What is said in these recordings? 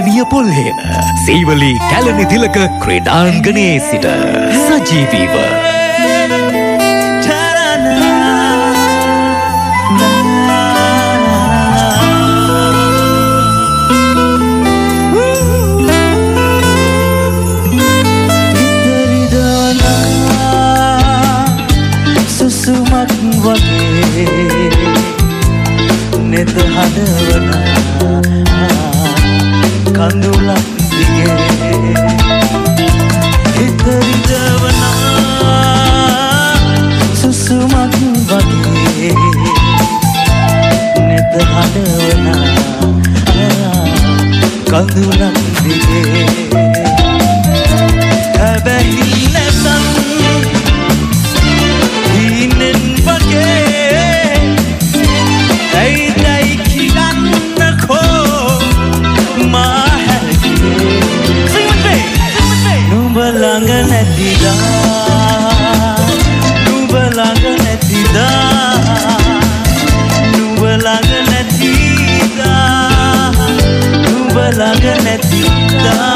කැලණිය පොල්හෙන සීවලී කැලණි තිලක ක්‍රීඩාංගණයේ සිට සජීවීව නෙත හදවන කඳුලක් දිගේ හිත රිදවන සුසුමක් වගේ නෙත හදවන කඳුලක් දිගේ හැබැයි නැතන් හිනෙන් වගේ නුඹ ළඟ නැතිදා නුඹ ළඟ නැතිදා නුඹ ළඟ නැතිදා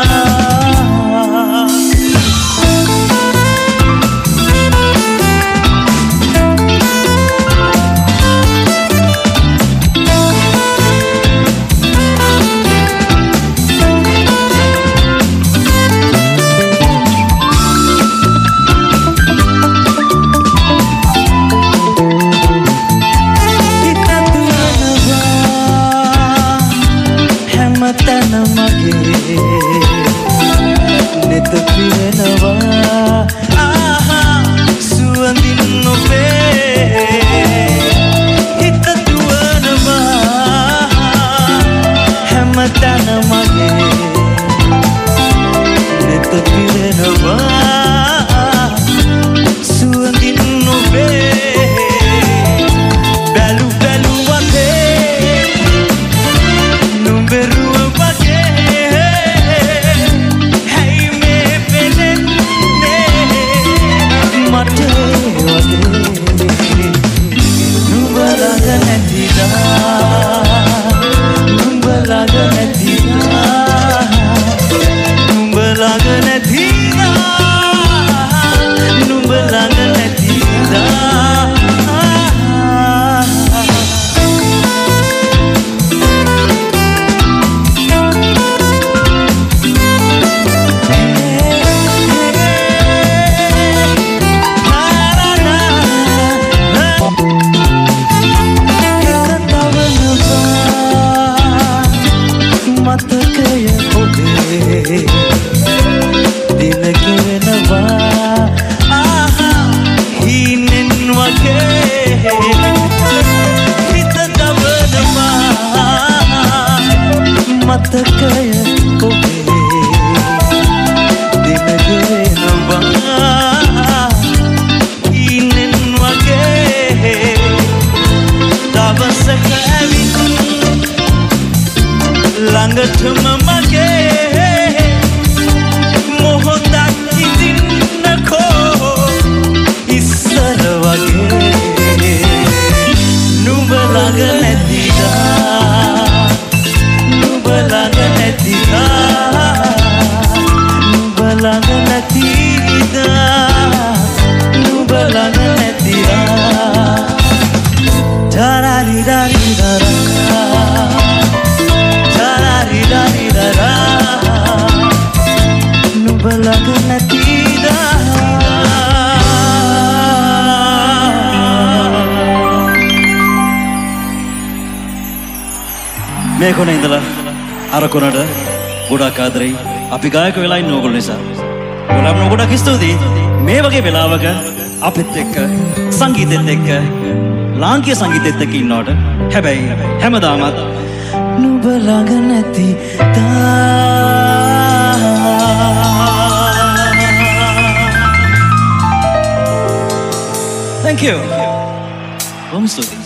නෙත පිරෙනවා සුවඳින් ඔබේ හිත දුවනවා හැමතැන මගේ නෙත පිරෙනවා සුවඳින් ඔබේ බැලු වතේ නුඹරුව ළඟටම මගේ මොහොතක් හිටින්නකෝ ඉස්සර වගේ නුඹ ළඟ නැතිදා නුඹ ළඟ නැතිදා නුඹ ළඟ නැතිදා නුඹ ළඟ නැතිදා ඩාරිඩාරිඩාරා නුඹ ළඟ නැතිදා මේ කොන ඉඳලා අර කොනට ගොඩක් ආදරෙයි අපි ගායක වෙලා ඉන්න ඕගොල්ලෝ නිසා ඔයාලම ගොඩක් ස්තුතියි මේ වගේ වෙලාවක අපිත් එක්ක සංගීතෙත් එක්ක ලාංකීය සංගීතෙත් එක්ක ඉන්නවට හැබැයි හැමදාමත් නුඹ ළඟ නැතිදා Thank you. Vamos,